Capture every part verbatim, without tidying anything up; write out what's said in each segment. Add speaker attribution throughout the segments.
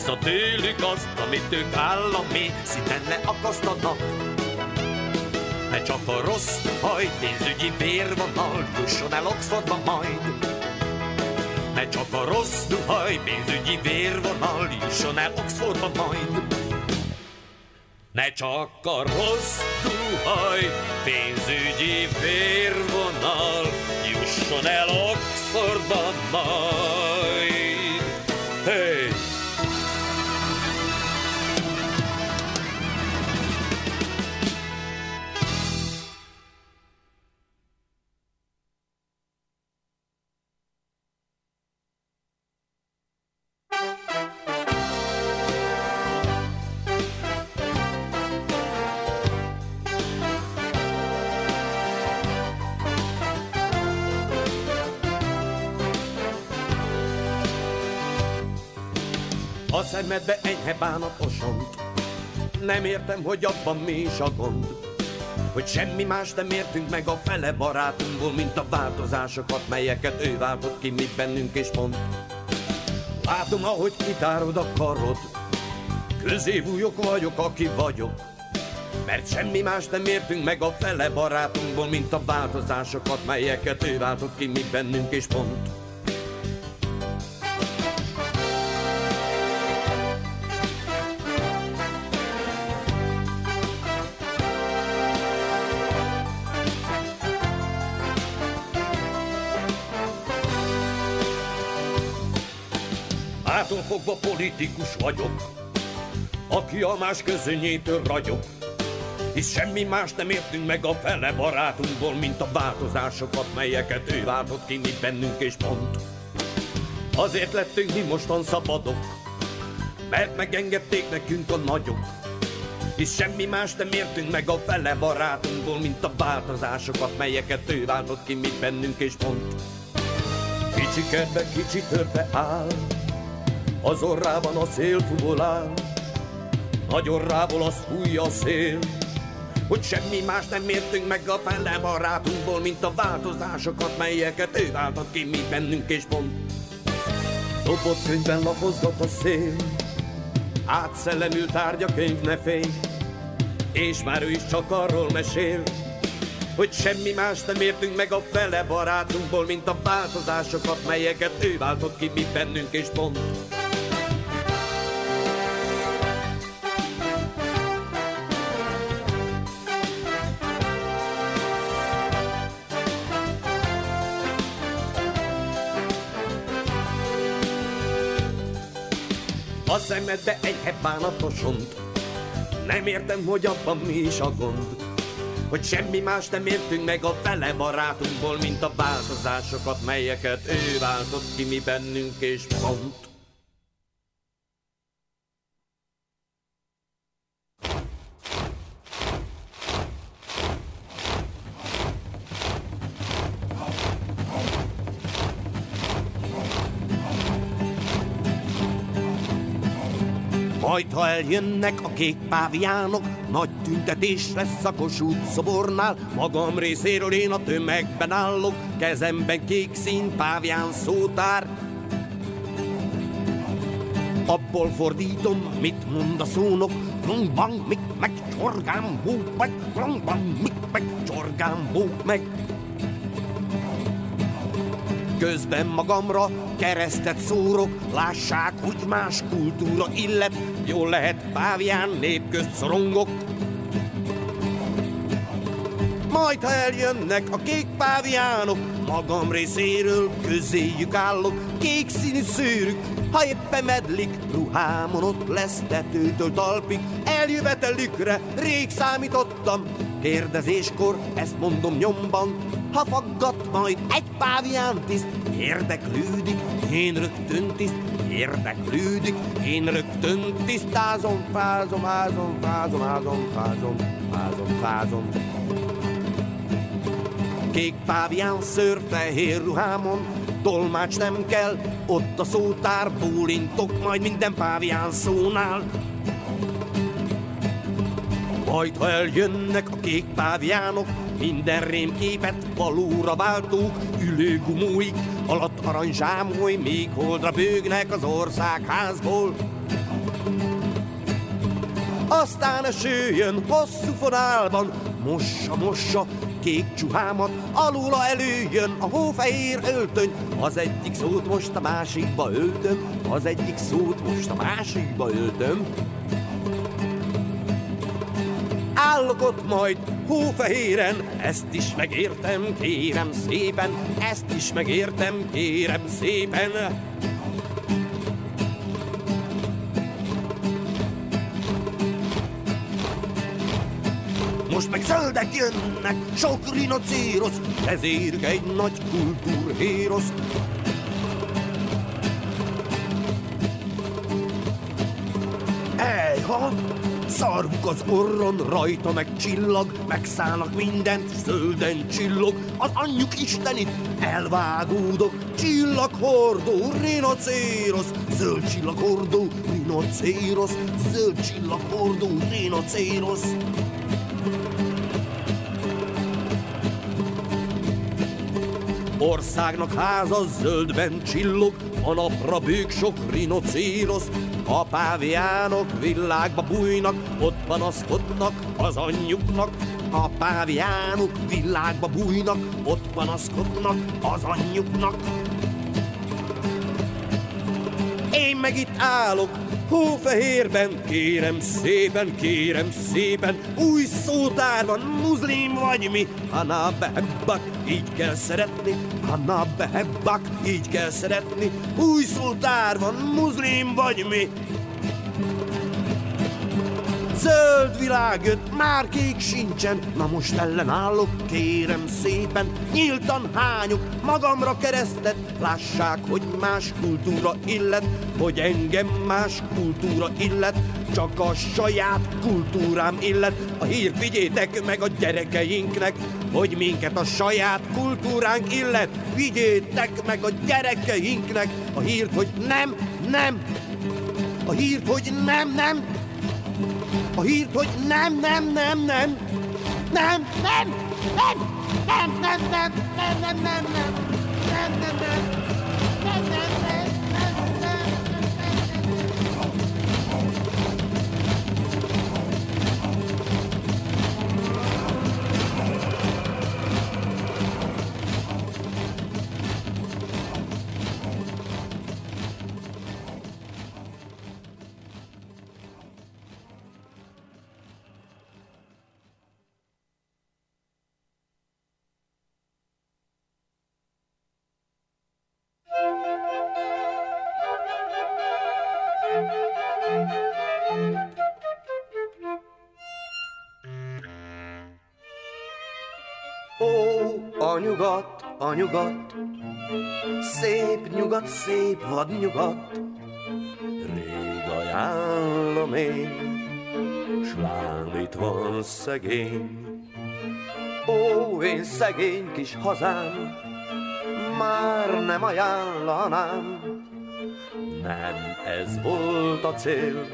Speaker 1: vissza tőlük azt, amit ők állami szinten leakasztanak. Ne csak a rossz haj pénzügyi vérvonal jusson el Oxfordba majd. Ne csak a rossz duhaj pénzügyi vérvonal jusson el Oxfordba majd. Ne csak a rossz duhaj pénzügyi vérvonal jusson el Oxfordba majd. Hey! A szemedbe enyhe bánatosont, nem értem, hogy abban mi is a gond, hogy semmi más nem értünk meg a fele barátunkból, mint a változásokat, melyeket ő váltott ki mi bennünk és mond. Látom, ahogy kitárod a karod, közévúlyok vagyok, aki vagyok, mert semmi más nem értünk meg a fele barátunkból, mint a változásokat, melyeket ő váltott ki mi bennünk és mond. Hától fogva politikus vagyok, aki a más közönyétől ragyog, hisz semmi más nem értünk meg a fele barátunkból, mint a változásokat, melyeket ő váltott ki mi bennünk és mond. Azért lettünk mi mostan szabadok, mert megengedték nekünk a nagyok, hisz semmi más nem értünk meg a fele barátunkból, mint a változásokat, melyeket ő váltott ki mi bennünk és mond. Kicsi kedve, kicsi törpe áll, az orrában a szélfúból áll, nagy orrából az fújja a szél, hogy semmi más nem értünk meg a fele barátunkból, mint a változásokat, melyeket ő váltott ki mi bennünk és mond. Dobott könyvben lapozgat a szél, átszellemült tárgyakönyv ne félj, és már ő is csak arról mesél, hogy semmi más nem értünk meg a fele barátunkból, mint a változásokat, melyeket ő váltott ki mi bennünk és mond. A szemedbe enyhe bánatosont, nem értem, hogy abban mi is a gond, hogy semmi más nem értünk meg a fele barátunkból, mint a változásokat, melyeket ő váltott ki mi bennünk és mond. Majd, ha eljönnek a kék páviánok, nagy tüntetés lesz a Kossuth szobornál. Magam részéről én a tömegben állok, kezemben kék szín pávián szótár. Abból fordítom, mit mond a szónok, klung-bang, mik, meg, csorgám, bók, meg, klung-bang, mik, meg, csorgám, bók, meg. Közben magamra keresztet szórok, lássák, hogy más kultúra illet, jól lehet pávián nép közt szorongok. Majd, ha eljönnek a kék páviánok, magam részéről közéjük állok, kék színű szőrük, ha éppen medlik, ruhámon ott lesz tetőtől talpig, eljövetelükre rég számítottam, kérdezéskor ezt mondom nyomban, ha faggat majd egy pávián tiszt, érdeklődik, én rögtön tiszt, érdeklődik, én rögtön tisztázom, fázom, ázom, fázom, ázom, fázom, fázom, fázom. Kék pávián szőr fehér ruhámon, tolmács nem kell, ott a szótár, bólintok majd minden pávián szónál. Majd, ha eljönnek a kék páviánok, minden rémképet valóra váltók, ülőgumóik alatt aranyzsámoly, még holdra bőgnek az országházból. aztán esőjön hosszú fonálban, mossa, mossa, kék csuhámat, alula előjön a hófehér öltöny, az egyik szót most a másikba öltöm, az egyik szót most a másikba öltöm. Állok ott majd hófehéren, ezt is megértem, kérem szépen, ezt is megértem, kérem szépen. Most meg zöldek jönnek, sok rinocérosz, ezért egy nagy kultúrhérosz. Ejha! Szarvuk az orron, rajta meg csillag, megszállnak mindent, zölden csillog, az anyjuk istenit, elvágódok, csillaghordó, rinocérosz, zöld csillaghordó, rinocérosz, zöld csillaghordó, rinocérosz. Országnak háza zöldben csillog, a napra bőg sok rinocérosz, a páviánok világba bújnak, ott panaszkodnak az anyjuknak. A páviánok világba bújnak, ott panaszkodnak az anyjuknak. Én meg itt állok, hófehérben, kérem szépen, kérem szépen, új szótárban, muzlim vagy mi? Hanna behebbak, így kell szeretni, Hanna behebbak, így kell szeretni, új szótárban, muzlim vagy mi? Zöld világ jött, már kék sincsen, na most ellenállok, kérem szépen, nyíltan hányok magamra keresztet, lássák, hogy más kultúra illet, hogy engem más kultúra illet, csak a saját kultúrám illet. A hírt vigyétek meg a gyerekeinknek, hogy minket a saját kultúránk illet. Vigyétek meg a gyerekeinknek a hírt, hogy nem, nem, a hírt, hogy nem, nem, a hírt, hogy nem, nem, nem, nem, nem, nem, nem, nem, nem, nem, nem, nem, nem, nem, nem, nem, nem. A nyugat, a nyugat, szép nyugat, szép vad nyugat, rég ajánlom én, s lám itt van szegény. Ó, én szegény kis hazám, már nem ajánlanám, nem ez volt a cél,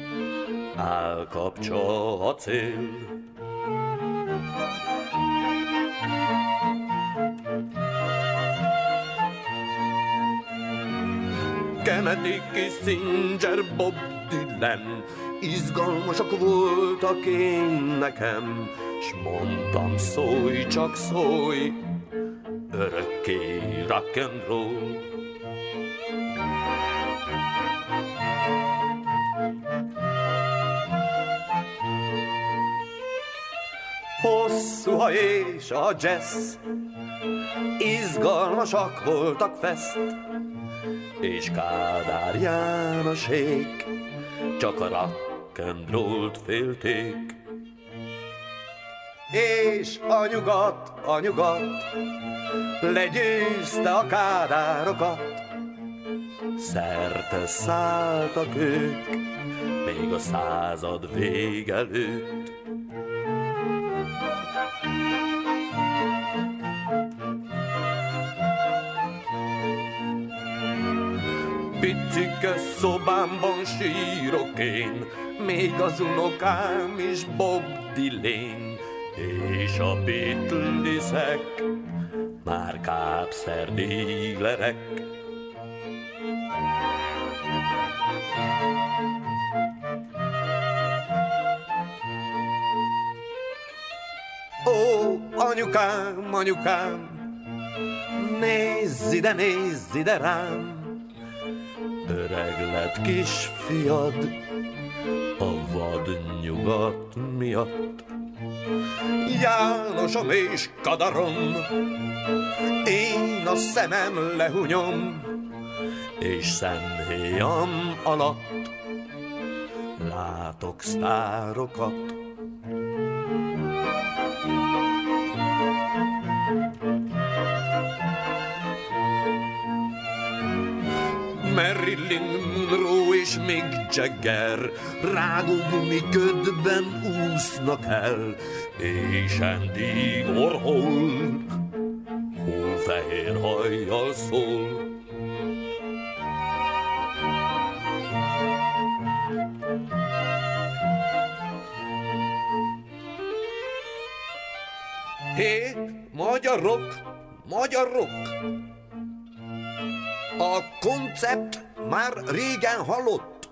Speaker 1: állkapcsa a cél. Kennedy, Kissinger, Bob Dylan, izgalmasak voltak én nekem, s mondtam, szólj, csak szólj, örökké rock'n'roll. Hosszú haj és a jazz, izgalmasak voltak fest, és Kádár Jánosék csak a rock'n'rollt félték. És a nyugat, a nyugat legyőzte a kádárokat, szerte szálltak ők, még a század végelőtt. Picike szobámban sírok én, még az unokám is Bob Dylan, és a Beatlesek már kábszerdílerek. anyukám, anyukám, nézz ide, nézz ide rám. Öreg lett kisfiad a vad nyugat miatt. Jánosom és kadarom, én a szemem lehunyom, és szemhéjam alatt látok sztárokat. Marilyn Monroe és Mick Jagger rágógumi ködben úsznak el, és Andy Warhol hófehér hajjal szól. Hé, magyarok, magyarok! A koncept már régen halott.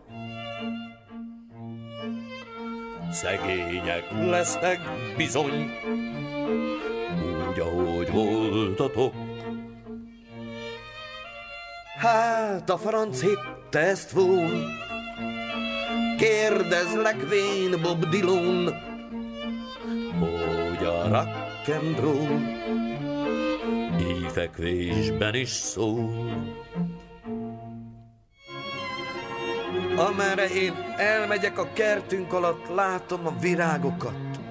Speaker 1: Szegények lesznek bizony, úgy, ahogy voltatok. Hát a franc hitte ezt volna, kérdezlek vén Bob Dylan, hogy a rock'n'roll éjfekvésben is szól. Amerre én elmegyek a kertünk alatt, látom a virágokat.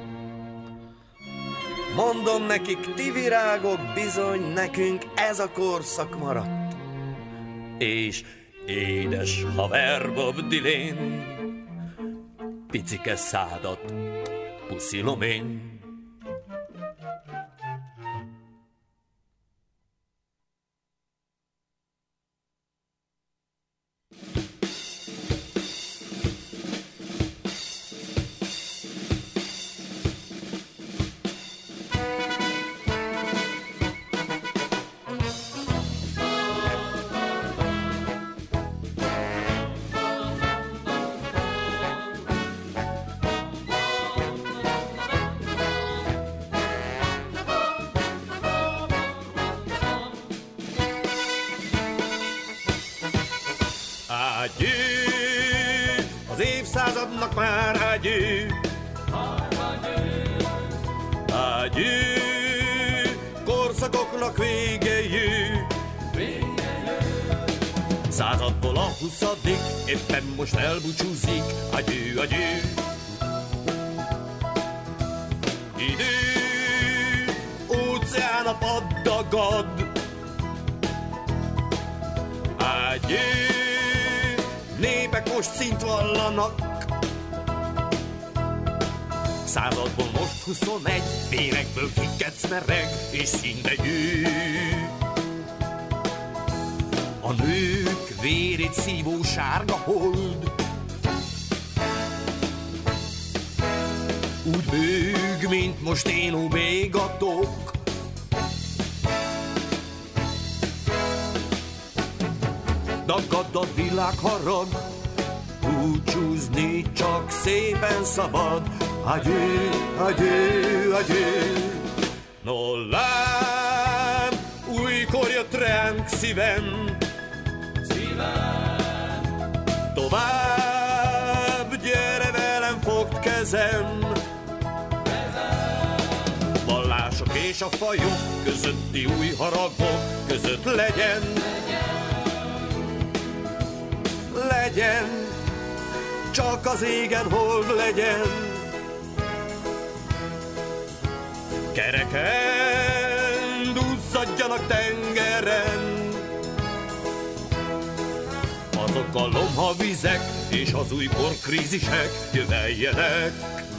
Speaker 1: Mondom nekik, ti virágok, bizony nekünk ez a korszak maradt. És édes haver Bob Dylan, picike szádat puszilom én. Ágyű, az évszázadnak már ágyű. Ágyű, korszakoknak vége jő. Századból a huszadik, éppen most elbúcsúzik. Ágyű, ágyű. Idő, óceán a paddagad. Ágyű, népek most szint vallanak. Századból most huszonegy, vérekből kiketsz mereg, és színdegyű. A nők vérét szívó sárga hold úgy bőg, mint most én óbégatok. Dagad a világharag, búcsúzni csak szépen szabad. Adjő, adjő, adjő. No lám, újkor jött ránk szívem. Szívem. Tovább, gyere velem, fogd kezem. Kezem. Vallások és a fajok közötti új haragok között legyen. Legyen, csak az égen hold legyen. Kereken duzzadjanak tengeren azok a lomha vizek és az újkor krízisek jöveljenek.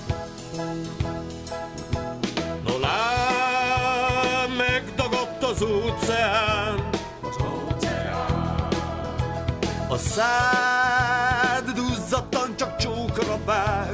Speaker 1: No lám, megdagadt az óceán, a szád duzzadtan csak csókra vár.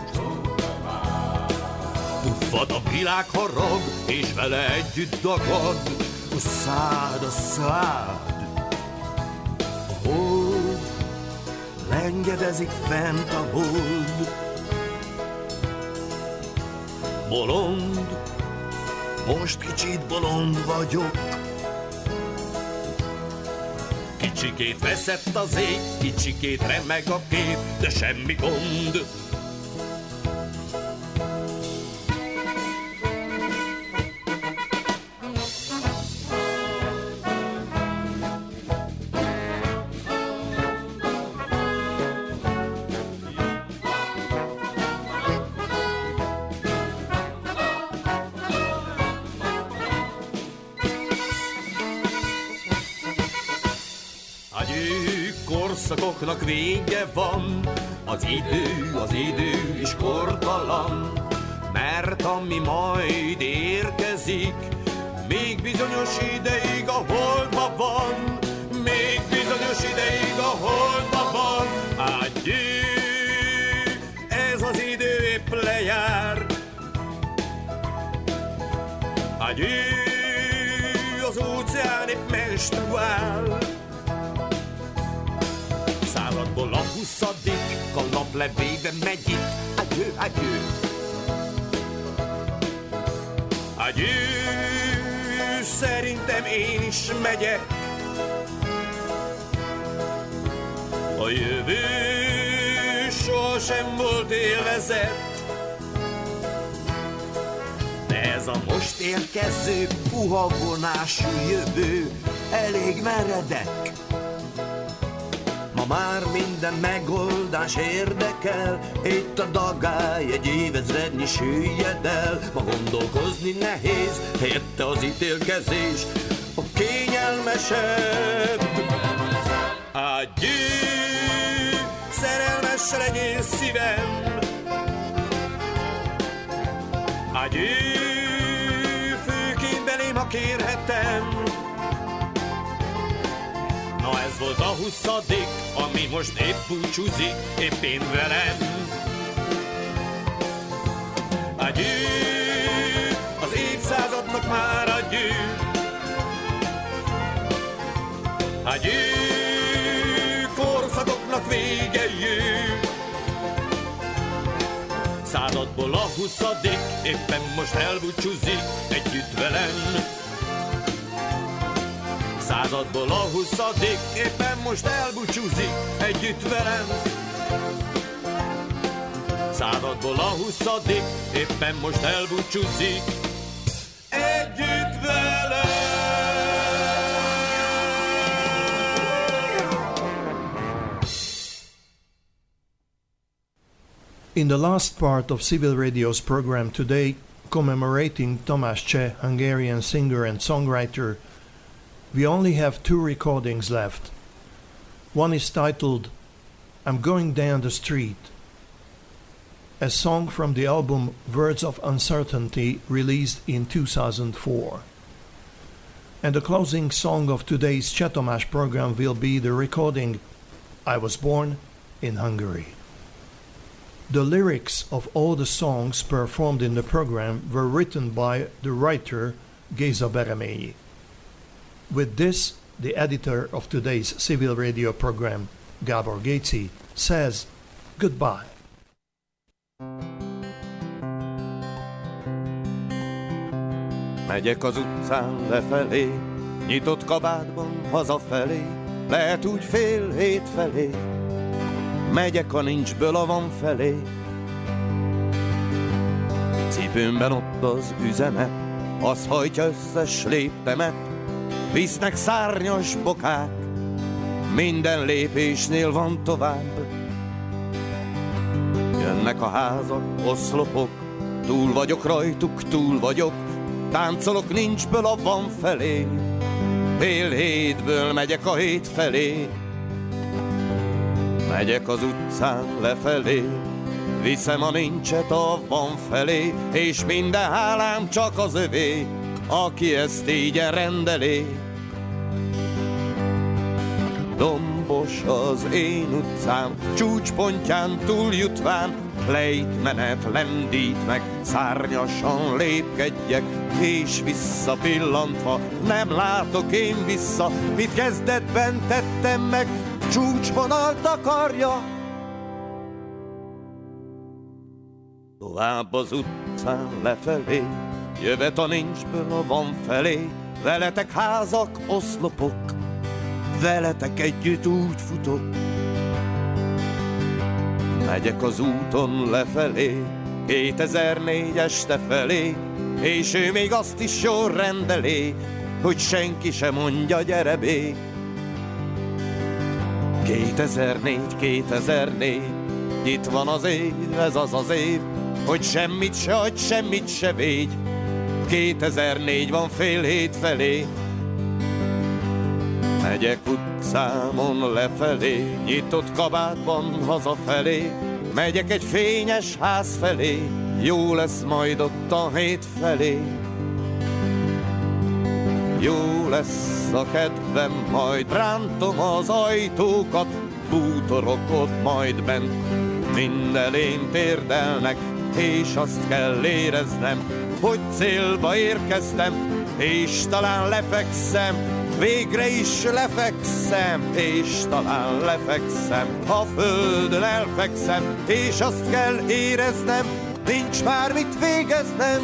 Speaker 1: Tuffad a világharag, és vele együtt dagad a szád, a szád. A hold lengedezik fent a hold. Bolond,
Speaker 2: most kicsit bolond vagyok.
Speaker 1: Kicsikét veszett az ég, kicsikét remeg a kép, de semmi gond.
Speaker 3: Korszakoknak vége van, az idő, az idő is kortalan, mert ami majd érkezik, még bizonyos ideig a holdban van, még bizonyos ideig a holdban van. Adjé, ez az idő épp lejár. Adjé, az óceán épp menstruál. Századból a huszadik, a nap levéve megy itt. Adjő, adjő. Adjő, szerintem én is megyek. A jövő sohasem volt élvezett, de ez a most érkező puha vonású jövő elég meredek. Ma már minden megoldás érdekel, itt a dagály egy évezrednyi süllyed el. Ma gondolkozni nehéz, helyette az ítélkezés a kényelmesebb. Adjé, szerelmes legyél szívem. Adjé, főként belém, ha kérhetem. Na ez volt a huszadik, ami most épp búcsúzik, épp én velem. Adjé, az évszázadnak már adjé. Adjé, korszakoknak vége jő. Századból a huszadik, éppen most elbúcsúzik együtt velem. Századból a huszadik, éppen most elbúcsúzik együtt velem. Századból a huszadik, éppen most elbúcsúzik együtt velem.
Speaker 4: In the last part of Civil Radio's program today, commemorating Tamás Cseh, Hungarian singer and songwriter, we only have two recordings left. One is titled I'm Going Down the Street, a song from the album Words of Uncertainty released in two thousand four. And the closing song of today's Cseh Tamás program will be the recording I Was Born in Hungary. The lyrics of all the songs performed in the program were written by the writer Géza Bereményi. With this, the editor of today's Civil Radio program, Gábor Géci, says goodbye.
Speaker 2: Megyek az utcán lefelé, nyitott kabátban hazafelé, lehet úgy fél hét felé, megyek a nincsből a van felé. Cipőmben ott az üzenet, az hajtja összes léptemet, visznek szárnyas bokák, minden lépésnél van tovább. Jönnek a házak, oszlopok, túl vagyok rajtuk, túl vagyok, táncolok nincsből a van felé, fél hétből megyek a hét felé. Megyek az utcán lefelé, viszem a nincset a van felé, és minden hálám csak az övé, aki ezt ígyen rendelé. Dombos az én utcám, csúcspontján túljutván, lejt menet, lendít meg, szárnyasan lépkedjek, és visszapillantva nem látok én vissza, mit kezdetben tettem meg, csúcsvonalt akarja. Tovább az utcán lefelé, jövet a nincsből a van felé. Veletek házak, oszlopok, veletek együtt úgy futok. Megyek az úton lefelé, kétezer-négy este felé, és ő még azt is jól rendelé, hogy senki se mondja, gyere bé. kétezer-négy, kétezer-négy, itt van az év, ez az az év, hogy semmit se adj, semmit se védj. kétezer-négy van fél hét felé. Megyek utcámon lefelé, nyitott kabátban hazafelé. Megyek egy fényes ház felé, jó lesz majd ott a hét felé. Jó lesz a kedvem, majd rántom az ajtókat, bútorok ott majd bent, mindelén térdelnek, és azt kell éreznem, hogy célba érkeztem, és talán lefekszem, végre is lefekszem, és talán lefekszem, a földön elfekszem, és azt kell éreznem, nincs már mit végeznem.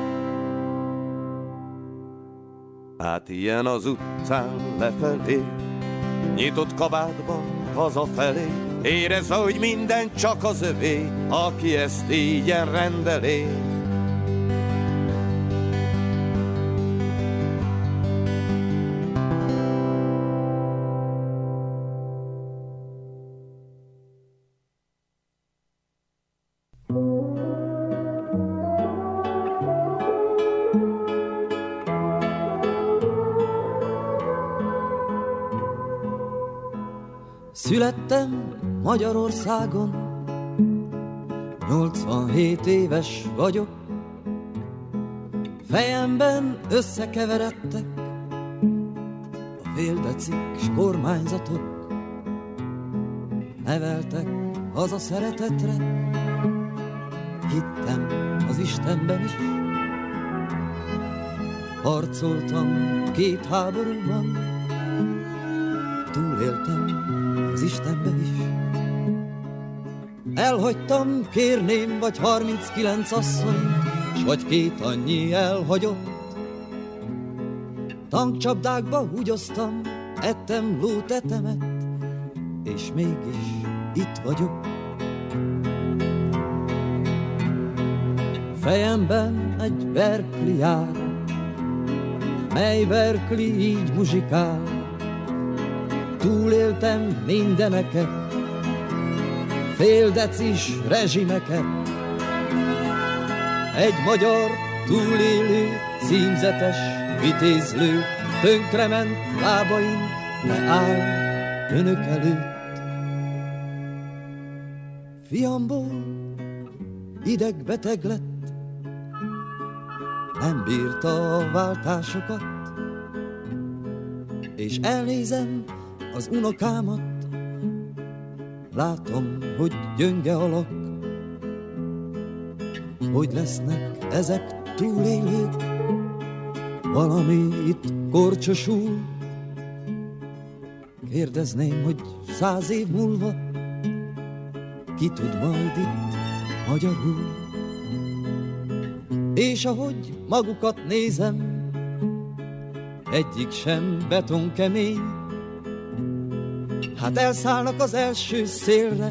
Speaker 2: Hát ilyen az utcán lefelé, nyitott kabátban hazafelé, érezve, hogy minden csak az övé, aki ezt ígyen rendelé.
Speaker 5: Születtem Magyarországon, nyolcvanhét éves vagyok. Fejemben összekeveredtek a féldecik s kormányzatok. Neveltek haza szeretetre, hittem az Istenben is. Harcoltam két háborúban, túléltem az Istenben is. Elhagytam, kérném, vagy harminckilenc asszonyt, s vagy két annyi elhagyott. Tankcsapdákba húgyoztam, ettem lótetemet, és mégis itt vagyok. Fejemben egy Berkeley jár, mely Berkeley így muzsikál. Túléltem mindeneket, féldecis rezsimeket. Egy magyar túlélő, címzetes vitézlő, tönkrement lábain, ne áll önök előtt. Fiamból idegbeteg lett, nem bírta a váltásokat, és elnézem az unokámat, látom, hogy gyönge alak. Hogy lesznek ezek túlélők, valami itt korcsosul. Kérdezném, hogy száz év múlva ki tud majd itt magyarul. És ahogy magukat nézem, egyik sem betonkemény. Hát elszállnak az első szélre,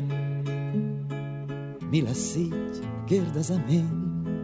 Speaker 5: mi lesz így, kérdezem én.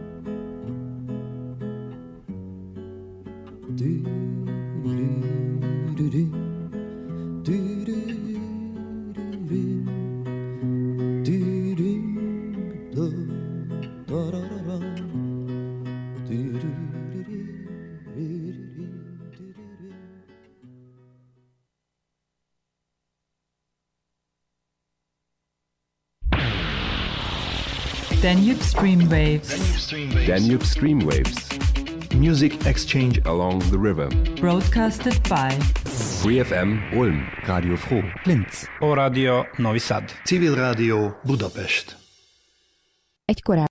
Speaker 6: Danube Streamwaves.
Speaker 7: Danube Streamwaves. Music exchange along the river.
Speaker 6: Broadcasted by
Speaker 7: Free ef em Ulm, Radio Froh Linz,
Speaker 8: O Radio Novi Sad,
Speaker 4: Civil Rádió Budapest.
Speaker 9: Egy korábbi